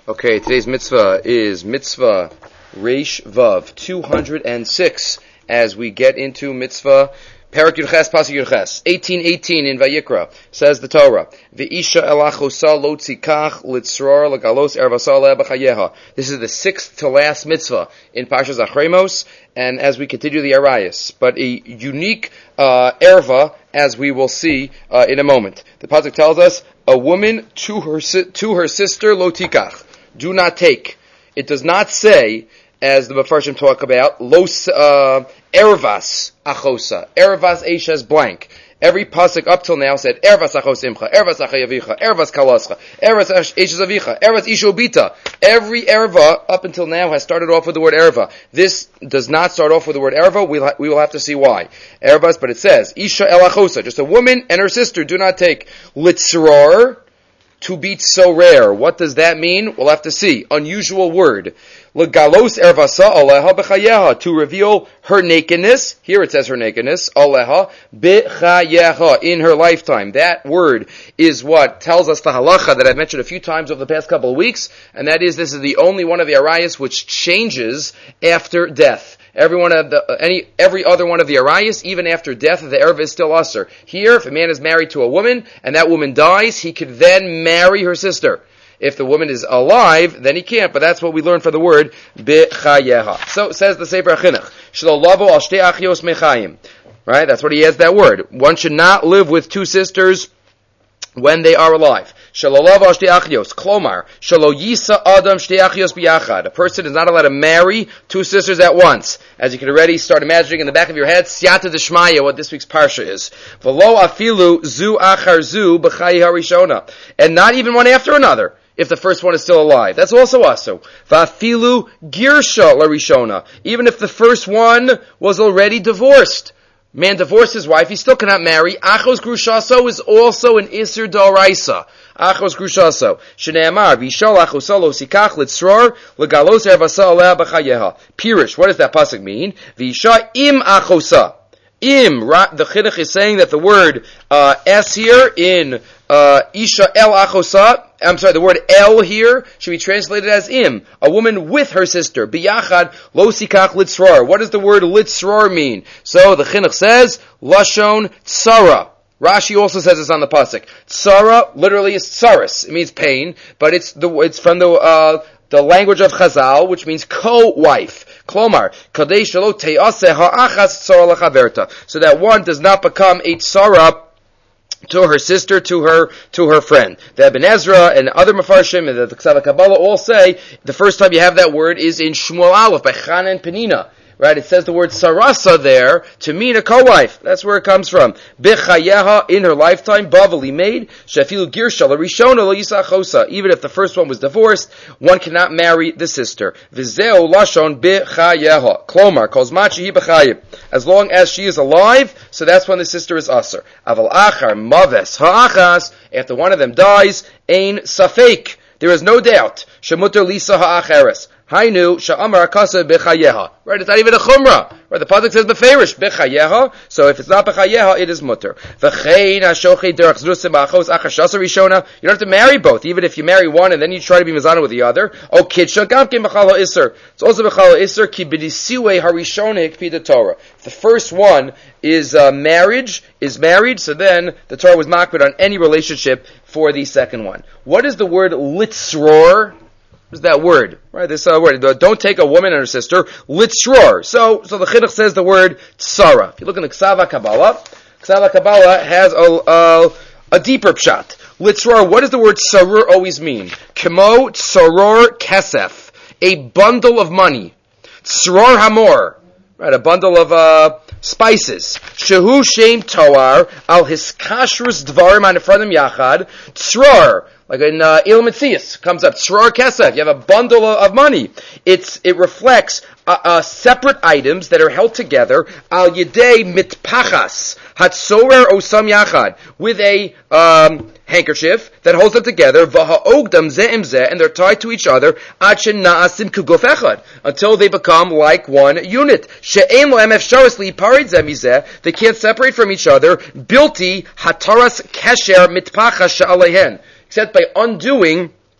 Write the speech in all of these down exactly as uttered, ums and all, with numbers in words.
Okay, today's mitzvah is mitzvah Reish Vav, two hundred six, as we get into mitzvah Perak Yurches, Pasuk Yurches. eighteen eighteen in Vayikra, says the Torah, V'isha elachosa lo tzikach litzror legalos ervasa le b'chayeha. This is the sixth to last mitzvah in Parshas Achremos, and as we continue the Arayos, but a unique uh, erva, as we will see uh, in a moment. The Pasuk tells us, a woman to her to her sister lo tikach, do not take. It does not say, as the Mefarshim talk about, los uh, ervas achosa, ervas eshes blank. Every pasuk up till now said ervas achos imcha, ervas achayavicha, ervas kalascha, ervas eshes avicha, ervas ishobita. Every erva up until now has started off with the word erva. This does not start off with the word erva. We'll ha- we will have to see why. Ervas, but it says isha elachosa, just a woman and her sister do not take. Litzror, to be so rare. What does that mean? We'll have to see. Unusual word. Legalos ervasa aleha b'chayeha, to reveal her nakedness. Here it says her nakedness. Aleha b'chayeha, in her lifetime. That word is what tells us the halacha that I've mentioned a few times over the past couple of weeks, and that is this is the only one of the arayos which changes after death. Every one of the, any, every other one of the arayos, even after death, the erva is still usher. Here, if a man is married to a woman, and that woman dies, he could then marry her sister. If the woman is alive, then he can't, but that's what we learn for the word, b'chayeha. So, says the Sefer HaChinuch, shelo lavo al shtei achios mechayim. Right, that's what he adds that word. One should not live with two sisters when they are alive. Shelo lavo al shtei achios, klomar, shelo yisa adam shtei achios biyachad. A person is not allowed to marry two sisters at once. As you can already start imagining in the back of your head, siyata d'shmaya, what this week's parsha is. V'lo afilu zu achar zu b'chayi harishona. And not even one after another, if the first one is still alive. That's also aso. V'afilu girsha larishona. Even if the first one was already divorced. Man divorced his wife, he still cannot marry. Achos grushaso is also an isur d'oraisa. Achos grushaso. Shneamar, v'ishal achosa lo sikach litzror, legalos ervasa alea b'chayeha. Pirish, what does that pasuk mean? V'isha im achosa. Im, the Chinuch is saying that the word uh, S here in uh, Isha el achosa, I'm sorry, the word el here should be translated as im, a woman with her sister. Biyachad lo sikach litzror. What does the word litzror mean? So the Chinuch says, lashon tsara. Rashi also says this on the pasuk. Tsara literally is tsaris. It means pain, but it's the it's from the uh, the language of Chazal, which means co-wife. Klomar, kadesh lo te'aseh ha'achas tsara lechaverta. So that one does not become a tsara to her sister, to her, to her friend. The Ibn Ezra and other Mefarshim and the Ksav Kabbalah all say the first time you have that word is in Shmuel Aleph by Chana and Penina. Right? It says the word sarasa there to mean a co-wife. That's where it comes from. B'chayeha, in her lifetime, Bavali made, Shafilu girsha l'rishona lo yisachosa. Even if the first one was divorced, one cannot marry the sister. V'zeo lashon b'chayeha. Klomar, kozmachi hi b'chayim. As long as she is alive, so that's when the sister is aser. Aval achar maves ha'achas, after one of them dies, ein safek. There is no doubt. Shemuter lisa ha'acheres. Hainu sha'amar akasa b'chayeha. Right, it's not even a chumrah. Right, the pasuk says beferish b'chayeha. So if it's not b'chayeha, it is mutter. V'chein ha'shochei derech zrusim ba'achos achashasa rishona. You don't have to marry both, even if you marry one and then you try to be mizana with the other. O kidsha gamkin b'chal ha'isser. It's also b'chal ha'isser ki b'disiwe harishona hikpida Torah. If the first one is uh, marriage, is married, so then the Torah was makbid on any relationship for the second one. What is the word litzror? What is that word? Right, this uh, word. Don't take a woman and her sister. Litzror. So, so the Chinuch says the word tsara. If you look in the Ksav Kabbalah, Ksav Kabbalah has a, a, a deeper pshat. Litzror, what does the word tsarur always mean? Kemo tsaror kesef. A bundle of money. Tsror hamor. Right, a bundle of, uh, spices. Shehu shem toar al hiskashrus dvarim anefradim yachad. Tsror. Like in uh, Il Metzias, comes up, Tzror Kesef, you have a bundle of, of money. It's, it reflects uh, uh, separate items that are held together, al yedei mitpachas, hatzorer osam yachad, with a um, handkerchief that holds them together, v'ha'ogdam ze im ze, and they're tied to each other, ad shena'asim kuguf echad, until they become like one unit. She'em lo'em efsharis li'parid ze mizeh, they can't separate from each other, bilti hataras kesher mitpachas she'alehen, except by undoing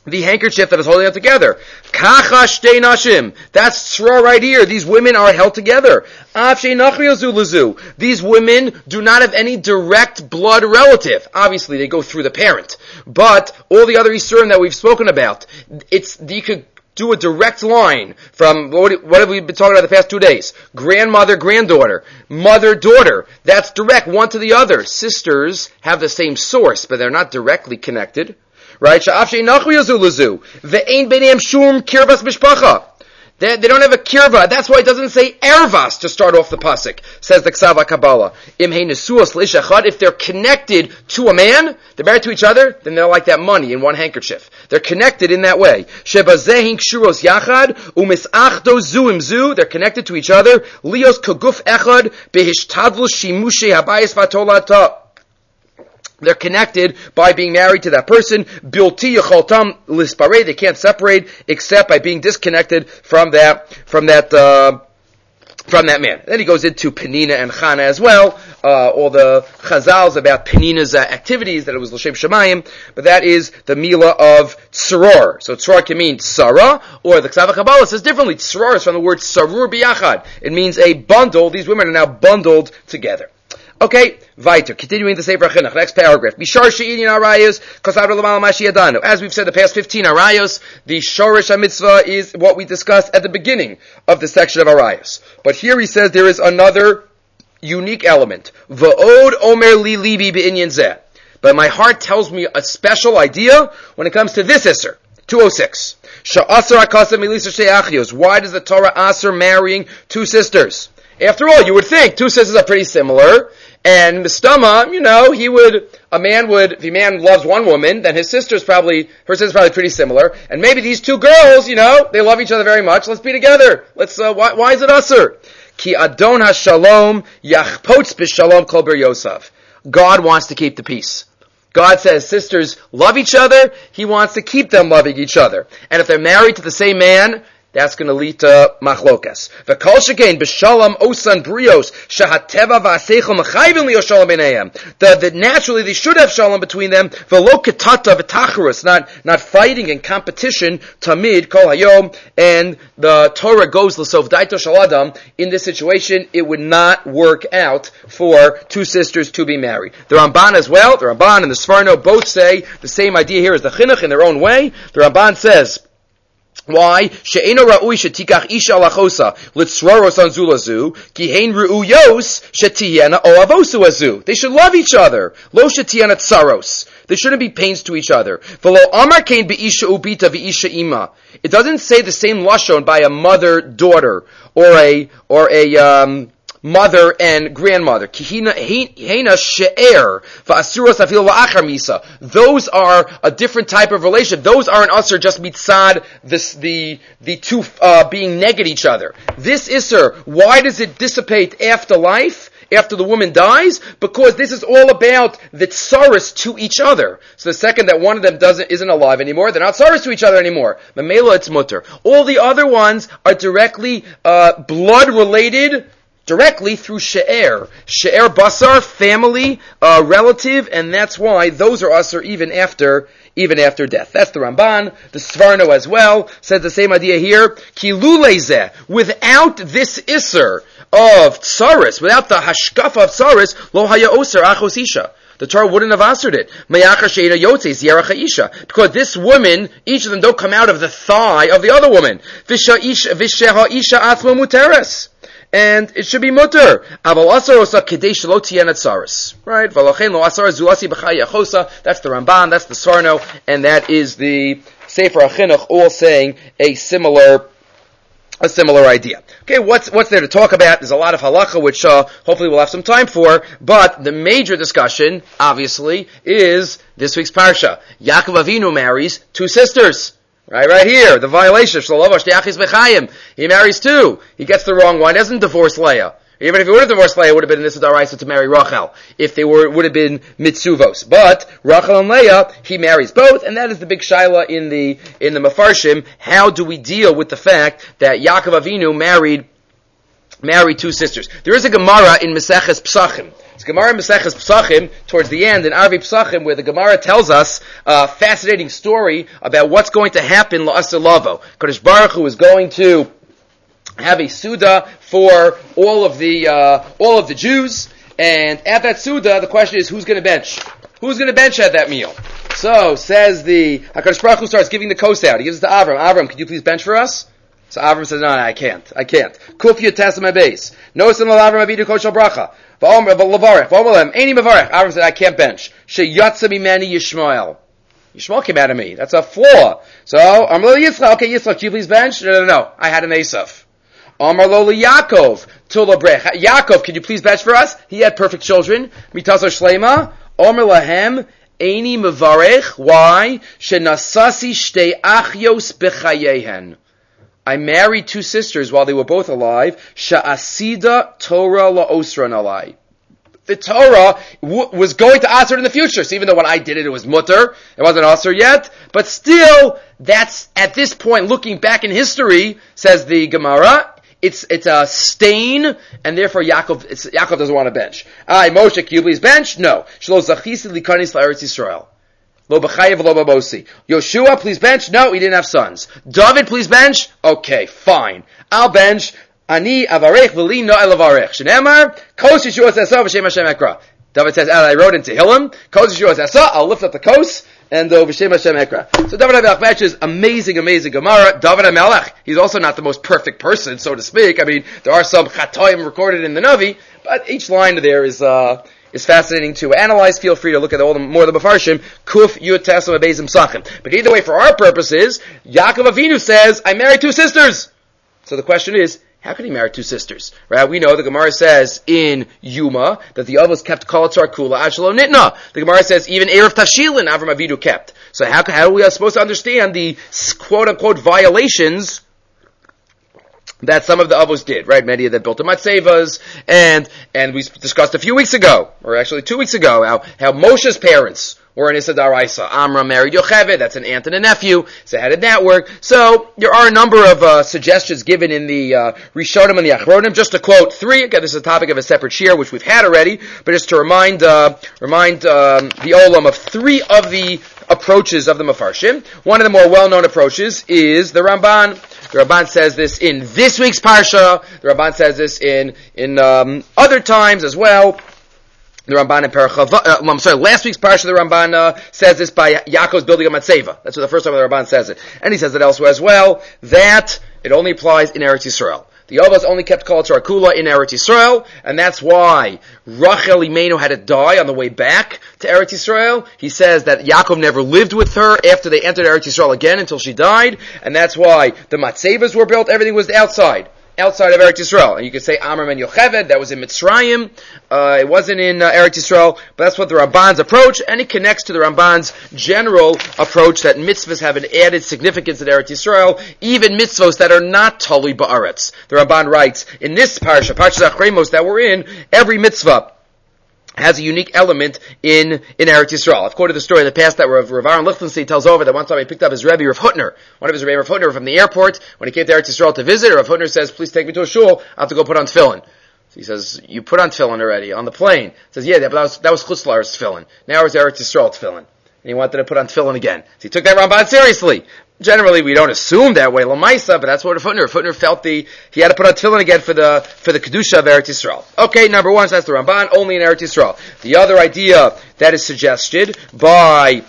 the handkerchief that is holding it together. Kacha shtei nashim. That's tzra right here. These women are held together. Av shei nachri zu lezu. These women do not have any direct blood relative. Obviously, they go through the parent. But all the other Yisurim that we've spoken about, it's, you could do a direct line from, what, what have we been talking about the past two days? Grandmother, granddaughter, mother, daughter. That's direct, one to the other. Sisters have the same source, but they're not directly connected. Right? They, they don't have a kirva. That's why it doesn't say ervas to start off the pasuk, says the Ksav HaKabbalah. If they're connected to a man, they're married to each other, then they're like that money in one handkerchief. They're connected in that way. They're connected to each other. Lios kaguf echad behishtadlu shimushe habayis vatolata. They're connected by being married to that person. Bilti yacholtam lispare. They can't separate except by being disconnected from that, from that, uh, from that man. Then he goes into Penina and Chana as well. Uh, all the chazals about Penina's uh, activities, that it was L'Shem Shemayim, but that is the Mila of Tzror. So Tzror can mean Tzara, or the Ksav HaKabbalah says differently. Tzror is from the word Sarur B'yachad. It means a bundle. These women are now bundled together. Okay, weiter. Continuing the Sefer HaChinuch, next paragraph. Bishar she'inyan arayos, kosavra l'mal mashi yadanu. As we've said the past fifteen arayos, the shorish ha-mitzvah is what we discussed at the beginning of the section of arayos. But here he says there is another unique element. V'od omer li libi be'inyan zeh. But my heart tells me a special idea when it comes to this isser. two oh six. Sha'asar ha'kasem milisa she'achios. Why does the Torah asr marrying two sisters? After all, you would think two sisters are pretty similar. And Mistama, you know, he would, a man would, if a man loves one woman, then his sister's probably, her sister's probably pretty similar. And maybe these two girls, you know, they love each other very much. Let's be together. Let's, uh, why, why is it usher? Ki Adon HaShalom Yachpotz B'Shalom Kol Ber Yosef. God wants to keep the peace. God says sisters love each other. He wants to keep them loving each other. And if they're married to the same man, that's going to lead to machlokas. V'kol shekain b'shalom osan brios shahateva v'aseichel mechayvin liyo shalom b'neihem. That naturally they should have shalom between them. V'lo ketata v'tacharus, not not fighting and competition. Tamid kol hayom, and the Torah goes l'sof daito shaladam. In this situation, it would not work out for two sisters to be married. The Ramban as well, the Ramban and the Sforno both say the same idea here as the Chinuch in their own way. The Ramban says, why? She'eno ra'ui shetikach isha lachosa litzroros on zulazu ki hein ru'uyos shetiyena oavosu azu. They should love each other. Lo shetiyena tsaros. There shouldn't be pains to each other. V'lo amar kein be'isha ubita ve'isha ima. It doesn't say the same lashon by a mother daughter or a or a um mother and grandmother. Those are a different type of relationship. Those aren't usher just mitzad this, the, the two, uh, being neged each other. This isser, why does it dissipate after life? After the woman dies? Because this is all about the tsaris to each other. So the second that one of them doesn't, isn't alive anymore, they're not tsaris to each other anymore. Mamela, it's mutter. All the other ones are directly, uh, blood related, directly through she'er. She'er basar, family, uh, relative, and that's why those are usher even after, even after death. That's the Ramban. The Sforno as well says the same idea here. Ki lulezeh, without this isser of tsaris, without the hashkafa of tsaris, lo haya oser achos isha. The Torah wouldn't have answered it. Because this woman, each of them don't come out of the thigh of the other woman. And it should be mutter. Right? That's the Ramban, that's the Sforno, and that is the Sefer HaChinuch, all saying a similar a similar idea. Okay, what's what's there to talk about? There's a lot of halacha, which uh, hopefully we'll have some time for, but the major discussion, obviously, is this week's parsha. Yaakov Avinu marries two sisters. Right, right here, the violation. He marries two. He gets the wrong one. He doesn't divorce Leah. Even if he would have divorced Leah, it would have been Nisa D'Oraisa to marry Rachel. If they were, it would have been Mitzuvos. But Rachel and Leah, he marries both, and that is the big shaila in the in the Mefarshim. How do we deal with the fact that Yaakov Avinu married married two sisters? There is a Gemara in Maseches Psachim. It's Gemara Maseches Pesachim, towards the end, in Arvi Pesachim, where the Gemara tells us a fascinating story about what's going to happen La'aseh Lavo. Kadosh Baruch Hu is going to have a Suda for all of the, uh, all of the Jews, and at that Suda, the question is, who's going to bench? Who's going to bench at that meal? So, says the, HaKadosh Baruch Hu starts giving the coast out. He gives it to Avram. Avram, could you please bench for us? So Avram says, no, no, I can't. I can't. Kuf yotes my base. Nosen Avram avidu koshel bracha. V'omer v'lavarech. V'omer lem, eini mevarech. Avram said, I can't bench. Sheyatsa mimeni Yishmael. Yishmael came out of me. That's a flaw. So, Amar lo Yitzchak. Okay, Yitzchak, can you please bench? No, no, no. I had an Esav. Amar lo Yaakov. Tula brech. Yaakov, can you please bench for us? He had perfect children. Mitazo shlema. Amar lahem. Eini mevarech. Why? Shenasasi shtei achyos b'chayehen. I married two sisters while they were both alive. Sha'asida Torah la'osran alai. The Torah w- was going to asr in the future. So even though when I did it, it was mutter, it wasn't asr yet. But still, that's, at this point, looking back in history, says the Gemara, it's, it's a stain, and therefore Yaakov, it's, Yaakov doesn't want to bench. Aye, Moshe, can you please bench? No. Shlo zachisid likanis la'eretz Yisrael. Lo b'chayev lo b'bosi. Yoshua, please bench? No, he didn't have sons. David, please bench? Okay, fine. I'll bench. Ani avarech v'li no elavarech. Shneimar, kos Yeshua sasa v'shem Hashem ekra. David says, I wrote in Tehillim, kos Yeshua sasa, I'll lift up the kos, and uh, v'shem Hashem ekra. So David HaMelech matches amazing, amazing Gemara. David HaMelech, he's also not the most perfect person, so to speak. I mean, there are some chatoim recorded in the Navi, but each line there is, uh, is fascinating to analyze. Feel free to look at all the more of the Mefarshim. Kuf Yud Tesla Bezim Sachim. But either way, for our purposes, Yaakov Avinu says, I married two sisters. So the question is, how could he marry two sisters? Right? We know the Gemara says in Yuma that the Avos kept Kol Tzar Kula Ashlo Nitna. The Gemara says even Erev Tashilin Avram Avinu kept. So how, how are we supposed to understand the quote unquote violations that some of the Avos did, right? Many of them built the Matsevas, and, and we discussed a few weeks ago, or actually two weeks ago, how, how Moshe's parents were in Issa Daraisa. Amram married Yocheved, that's an aunt and a nephew, so how did that work? So, there are a number of, uh, suggestions given in the, uh, Rishonim and the Achronim, just to quote three, again, this is a topic of a separate shir, which we've had already, but just to remind, uh, remind, um, the Olam of three of the approaches of the Mefarshim. One of the more well-known approaches is the Ramban. The Ramban says this in this week's Parsha. The Ramban says this in, in, um, other times as well. The Ramban in Parachav, uh, I'm sorry, last week's Parsha, the Ramban, uh, says this by Yaakov's building a Matseva. That's the first time the Ramban says it. And he says it elsewhere as well, that it only applies in Eretz Yisrael. The Avos only kept Kol Tzar Kula in Eretz Yisrael, and that's why Rachel Imenu had to die on the way back to Eretz Yisrael. He says that Yaakov never lived with her after they entered Eretz Yisrael again until she died, and that's why the Matsevas were built, everything was outside. Outside of Eretz Yisrael. And you could say Amram and Yocheved, that was in Mitzrayim, uh, it wasn't in uh, Eretz Yisrael, but that's what the Ramban's approach, and it connects to the Ramban's general approach that mitzvahs have an added significance in Eretz Yisrael, even mitzvahs that are not Tali Ba'aretz. The Ramban writes, in this parsha, Parsha Zachremos that we're in, every mitzvah has a unique element in, in Eretz Yisrael. I've quoted the story in the past that Rav, Rav Aaron Lichtenstein tells over that one time he picked up his Rebbe, Rav Hutner, one of his Rebbe, Rav Hutner, from the airport. When he came to Eretz Yisrael to visit, Rav Hutner says, please take me to a shul, I have to go put on tefillin. So he says, you put on tefillin already, on the plane. He says, yeah, but that was, that was Chutz La'aretz tefillin. Now it's Eretz Yisrael tefillin. And he wanted to put on tefillin again. So he took that Ramban seriously. Generally, we don't assume that way, Lamaisa, but that's what Rav Hutner, Rav Hutner felt the, he had to put on tefillin again for the, for the Kedusha of Eretz Yisrael. Okay, number one, so that's the Ramban, only in Eretz Yisrael. The other idea that is suggested by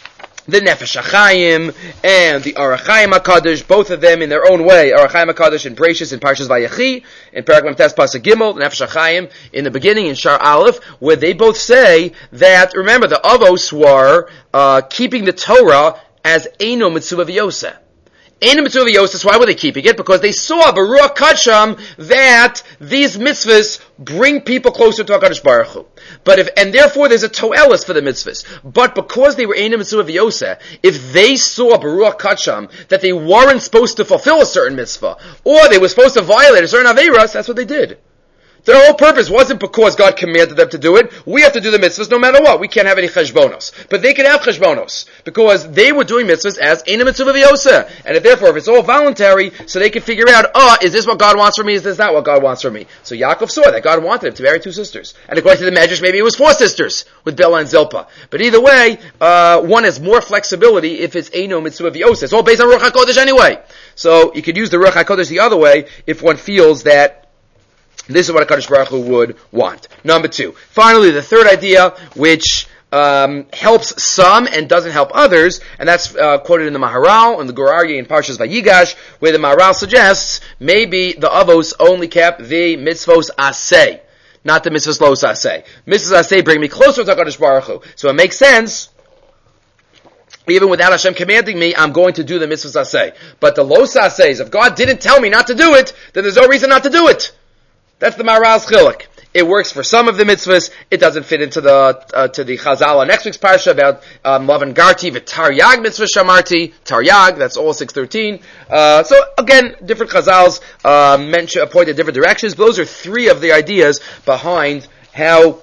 the Nefesh HaChaim and the Orach Chaim HaKadosh, both of them in their own way, Orach Chaim HaKadosh in Bereishis in Parshas Vayechi, in Perek Memtes Pasuk Gimel, the Nefesh HaChaim in the beginning in Shar Aleph, where they both say that, remember, the Avos were uh, keeping the Torah as Eino Mitzvah V'Yoseh. Eino Mitzvah V'Yoseh, why were they keeping it? Because they saw, Baruch Kacham, that these mitzvahs bring people closer to HaKadosh Baruch Hu. But if, and therefore there's a toelis for the mitzvahs. But because they were Eino Mitzvah V'Yoseh, if they saw Baruch Kacham, that they weren't supposed to fulfill a certain mitzvah, or they were supposed to violate a certain Aveiros, that's what they did. Their whole purpose wasn't because God commanded them to do it. We have to do the mitzvahs no matter what. We can't have any cheshbonos. But they can have cheshbonos. Because they were doing mitzvahs as Eina Mitzvah V'Yosa. And if, therefore, if it's all voluntary, so they can figure out, oh, is this what God wants from me? Is this not what God wants from me? So Yaakov saw that God wanted him to marry two sisters. And according to the Medrash, maybe it was four sisters with Bela and Zilpah. But either way, uh, one has more flexibility if it's Eino Mitzvah V'Yosa. It's all based on Ruach HaKodesh anyway. So you could use the Ruach HaKodesh the other way if one feels that this is what HaKadosh Baruch Hu would want. Number two. Finally, the third idea, which um, helps some and doesn't help others, and that's uh, quoted in the Maharal and the Gur Aryeh in Parshas Vayigash, where the Maharal suggests maybe the Avos only kept the mitzvos aseh, not the mitzvos los aseh. Mitzvos aseh bring me closer to HaKadosh Baruch Hu. So it makes sense. Even without Hashem commanding me, I'm going to do the mitzvahs aseh. But the los asehs, if God didn't tell me not to do it, then there's no reason not to do it. That's the Maharal's chiluk. It works for some of the mitzvahs. It doesn't fit into the uh, to the Chazal on next week's parsha about um, Lavan Garti v'Taryag mitzvah shamarti. Taryag, that's all six thirteen. Uh, so again, different Chazals uh, mention point in different directions. But those are three of the ideas behind how.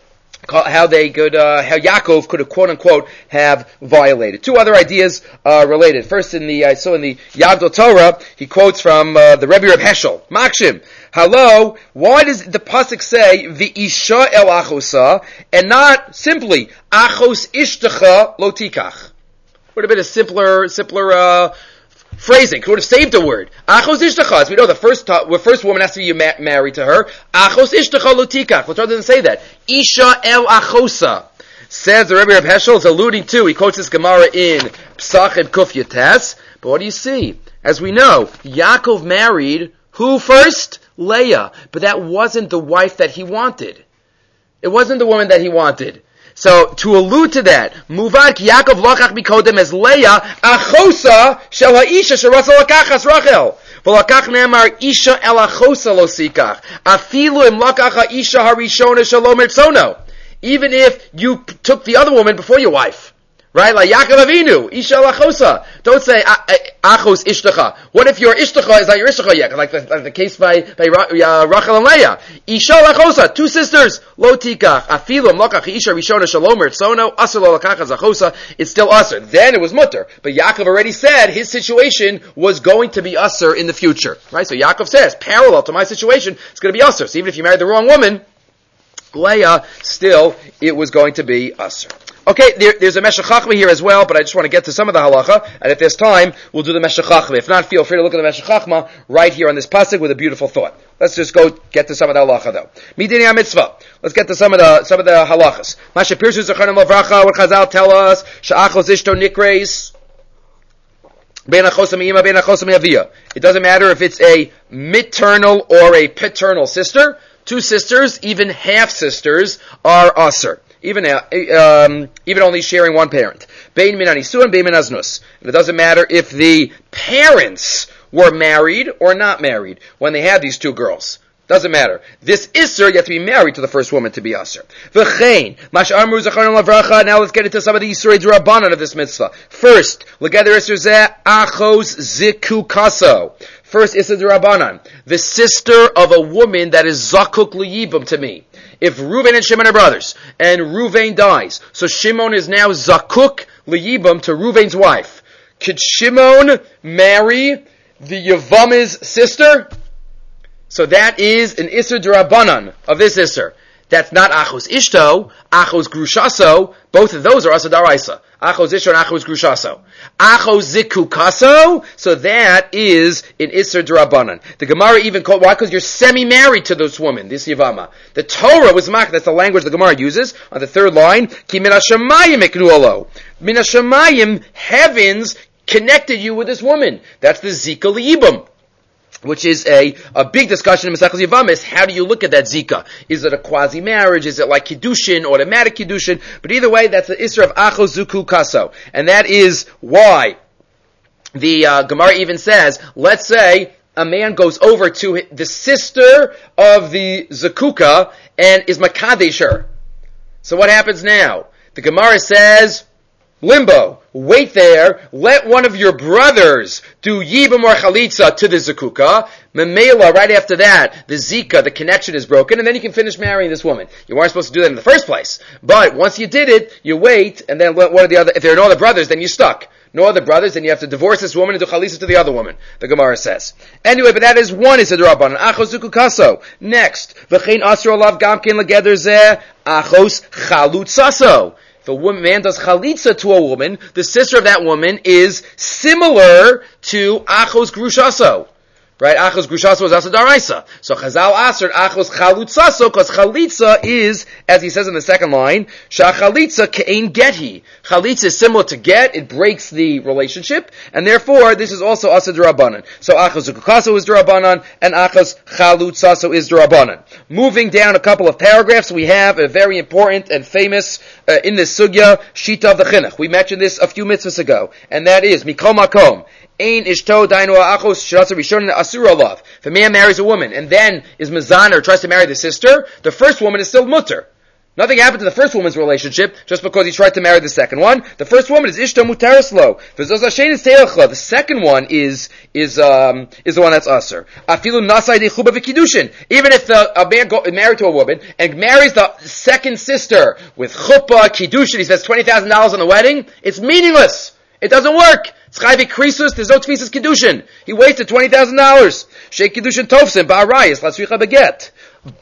How they could, uh, how Yaakov could have quote unquote have violated. Two other ideas uh, related. First, in the I saw in the Yagdal Torah, he quotes from uh, the Rebbe Reb Heschel, Makshim. Hello, why does the pasuk say v'isha el achosa and not simply achos ishtecha lo tikach? Would have been a simpler, simpler. Uh, Phrasing could have saved a word. Achos ishtacha. As we know, the first the first woman has to be ma- married to her. Achos ishtacha lutikach. The Torah doesn't say that. Isha el achosa. Says the Rebbe Reb Heschel is alluding to. He quotes this Gemara in Psachim Kuf Yates. But what do you see? As we know, Yaakov married who first? Leah. But that wasn't the wife that he wanted. It wasn't the woman that he wanted. So, to allude to that, Muvad ki Yaakov lokach mikodem as Leah, achosa shel ha'isha sherasa lakachas Rachel. V'lakach ne'amar isha el achosa lo sikach. Afilu im lakach ha'isha harishona shalom ertzono. Even if you p- took the other woman before your wife. Right? Like Yaakov Avinu, isha el achosa. Don't say achos ishtacha. What if your ishtacha is not your ishtacha yet? Like the, like the case by, by uh, Rachel and Leah. Isha el achosa, two sisters, lo tikach. Afilu im lakach isha rishona shalom ertzono, asur lo lakach achosa. It's still asur. Then it was mutter. But Yaakov already said his situation was going to be asur in the future. Right? So Yaakov says, parallel to my situation, it's going to be asur. So even if you married the wrong woman, Leah, still, it was going to be asur. Okay, there, there's a Meshech Chachma here as well, but I just want to get to some of the halacha, and if there's time, we'll do the Meshech Chachma. If not, feel free to look at the Meshech Chachma right here on this pasuk with a beautiful thought. Let's just go get to some of the halacha though. Midini HaMitzvah. Let's get to some of the some of the halachas. Masha Pirsu Zachanim Lavracha, what Chazal tell us, Sha'achos Ishto Nikreis, Ben Achosam Ima, Ben Achosam Aviyah. It doesn't matter if it's a maternal or a paternal sister. Two sisters, even half sisters, are asur. Even um, even only sharing one parent. Bein min anisuin, bein min aznus. And it doesn't matter if the parents were married or not married when they had these two girls. Doesn't matter. This isser, you have to be married to the first woman to be asur. V'chein, mash amru zacharnu lavracha. Now let's get into some of the Yisrei D'Rabbanan of this mitzvah. First, l'gather isser zeh achos zikukaso. First, Issa D'Rabbanan, the sister of a woman that is zakuk liyibum to me. If Reuven and Shimon are brothers, and Reuven dies, so Shimon is now zakuk liyibum to Reuven's wife. Could Shimon marry the Yevamah's sister? So that is an Isser D'Rabbanan of this Isser. That's not Achos Ishto, Achos Grushaso. Both of those are Asa Daraisa. Achos Ishto and Achos Grushaso. Achos Zikukaso, so that is an Isser D'Rabbanan. The Gemara even called, why? Because you're semi-married to this woman, this Yavama. The Torah was mak, that's the language the Gemara uses, on the third line, Ki min hashamayim iknuolo. Min hashamayim, heavens connected you with this woman. That's the Zika Li'ibam. Which is a, a big discussion in Masechus Yevamah, is how do you look at that Zika? Is it a quasi-marriage? Is it like Kiddushin, automatic Kiddushin? But either way, that's the Isra of Achos Zuku Kaso. And that is why the uh, Gemara even says, let's say a man goes over to the sister of the Zakuka and is Makadesh her. So what happens now? The Gemara says, limbo. Wait there. Let one of your brothers do yibam or chalitza to the zakuka. Memela, right after that, the zika, the connection is broken, and then you can finish marrying this woman. You weren't supposed to do that in the first place. But once you did it, you wait, and then let one of the other, if there are no other brothers, then you're stuck. No other brothers, then you have to divorce this woman and do chalitza to the other woman, the Gemara says. Anyway, but that is one is a drabanan. Achos zukukaso. Next, v'chein asur alav gamkein legeder zeh, achos chalutzaso. If a woman, man does chalitza to a woman, the sister of that woman is similar to achos grushaso. Right? Achos grushaso is also daraisa. So Chazal answered achos chalutzaso, because chalitza is, as he says in the second line, sha chalitza ke'ein geti. Chalitza is similar to get, it breaks the relationship, and therefore this is also asa d'Rabbanan. So achos zukukaso is d'Rabbanan, and achos chalutzaso is d'Rabbanan. Moving down a couple of paragraphs, we have a very important and famous, uh, in this sugya, shita of the chinuch. We mentioned this a few mitzvahs ago, and that is, mikol makom. Ein ishto dainu achos shiratza rishon asur alav. If a man marries a woman and then is mezana or tries to marry the sister, the first woman is still mutter. Nothing happened to the first woman's relationship just because he tried to marry the second one. The first woman is ishto mutarislo. The second one is is um is the one that's asur. Afilu nasai de chuba v'kiddushin. Even if the, a man go, married to a woman and marries the second sister with chuppah kiddushin, he spends twenty thousand dollars on the wedding. It's meaningless. It doesn't work. Tzchayvi krisus, there's no tfisas kiddushin. He wasted twenty thousand dollars. Sheikh kiddushin tofsim, ba'arayis, latzricha beget.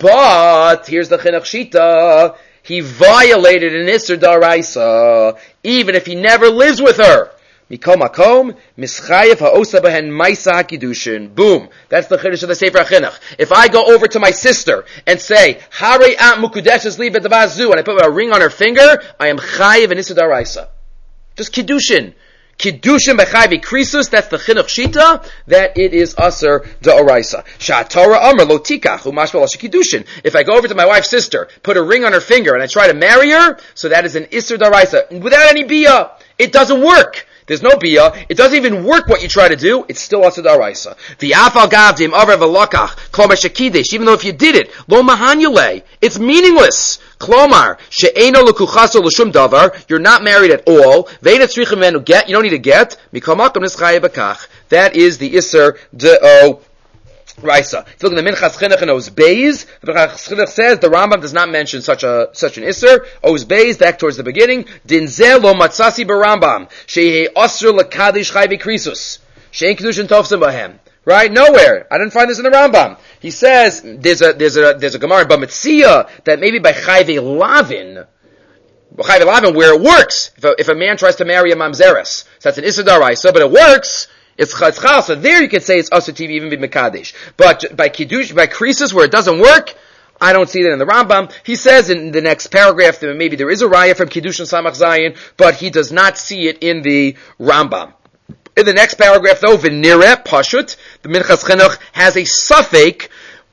But, here's the chinuch shita, he violated an isser daraisa, even if he never lives with her. Mikol makom, mischayev ha'osa behen maisa ha'kiddushin. Boom. That's the chiddush of the Sefer HaChinuch. If I go over to my sister and say, Harei at mukudeshes li b'dabazu, and I put a ring on her finger, I am chayev an isser daraisa. Just kiddushin. Kiddushin b'chayvi krisus, that's the chinuch shita, that it is aser da'oraisa. Sha'atara amr lo tikach u'mashmal asher kiddushin. If I go over to my wife's sister, put a ring on her finger, and I try to marry her, so that is an iser da'oraisa. Without any biyah. It doesn't work. There's no biyah. It doesn't even work what you try to do. It's still aser da'oraisa. V'afal gavdim aver v'lokach klomar shekidesh. Even though if you did it, lo mahanyule. It's meaningless. Klomar, she'eno l'kuchaso l'shum davar, you're not married at all, ve'ena tzricha menu get, you don't need a get, mikol makom nischaye b'kach. That is the iser de'o raisa. If you look in the Minchas Chinuch and Oz Beis, the Minchas Chinuch says the Rambam does not mention such a such an iser. Oz Beis, back towards the beginning, din ze lo matzasi b'Rambam, she'he osr l'kadish chayvi krisus, she'en kedushin tofsim b'hem. Right? Nowhere. I didn't find this in the Rambam. He says, there's a, there's a, there's a Gemara in Bamitzia that maybe by Chayve Lavin, Chayve Lavin, where it works, if a, if a man tries to marry a Mamzeres, so that's an Issa Daraisa, but it works, it's Chatzchal, so there you could say it's Asa T V, even by Mekadesh. But by Kiddush, by Krisis, where it doesn't work, I don't see that in the Rambam. He says in the next paragraph that maybe there is a Raya from Kiddush and Samach Zayin, but he does not see it in the Rambam. In the next paragraph, though, v'nireh pashut, the Minchas Chinuch has a suffix.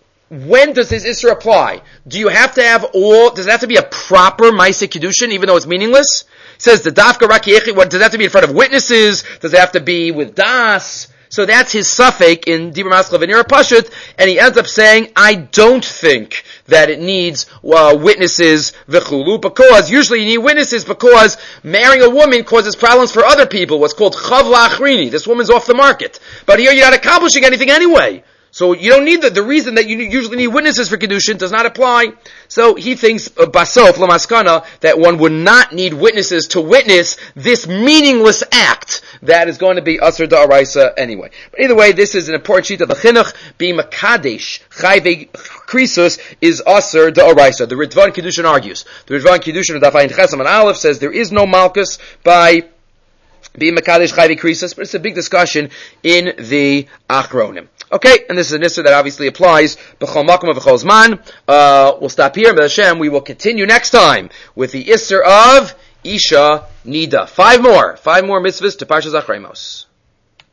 When does this Isra apply? Do you have to have all? Does it have to be a proper Maaseh Kiddushin, even though it's meaningless? It says the dafka rakiyechi. What does it have to be in front of witnesses? Does it have to be with das? So that's his suffix in Dibur Maskal v'nireh pashut, and he ends up saying, I don't think that it needs uh, witnesses v'chulu, because usually you need witnesses because marrying a woman causes problems for other people, what's called chav la'achrini. This woman's off the market. But here you're not accomplishing anything anyway. So you don't need the, the reason that you usually need witnesses for Kiddushin does not apply. So he thinks, uh, basof, lamaskana, that one would not need witnesses to witness this meaningless act that is going to be Asr Da'araisa anyway. But either way, this is an important sheet of the Chinuch, being Makadesh, Chayve Krisus, is Asr Da'araisa. The Ritvan Kiddushin argues. The Ritvan Kiddushin of Dafayin Chesam and Aleph says there is no Malkus by being Makadesh Chayve Krisus, but it's a big discussion in the Achronim. Okay, and this is an Isser that obviously applies b'chol makom and b'chol zman. Uh, we'll stop here, but Hashem, we will continue next time with the Isser of Isha Nida. Five more, five more mitzvahs to Parshas Achremos.